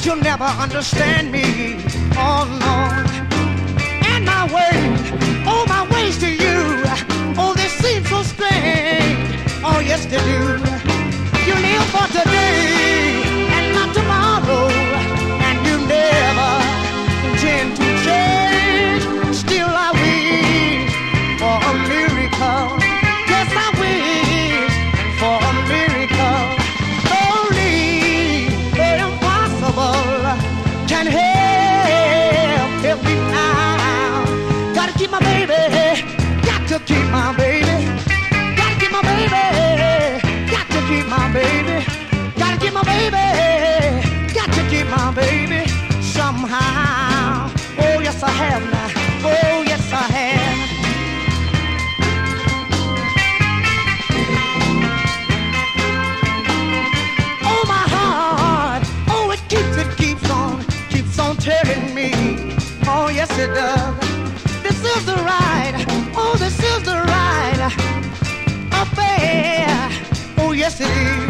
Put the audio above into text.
you'll never understand me. Oh Lord, and my ways to you, oh they seem so strange. Oh yes they do. You live for today and not tomorrow, and you never intend to change. Still I wish for a miracle. Yes I wish for a miracle. Only the impossible can help me now. Gotta keep my baby, got to keep my baby, gotta keep my baby, got to keep my baby, gotta keep my baby, got to keep my baby somehow. Oh yes I have now, oh yes I have. Oh my heart, oh it keeps on telling me. Oh yes it does. This is the right, oh this is the right affair. Oh yes it is.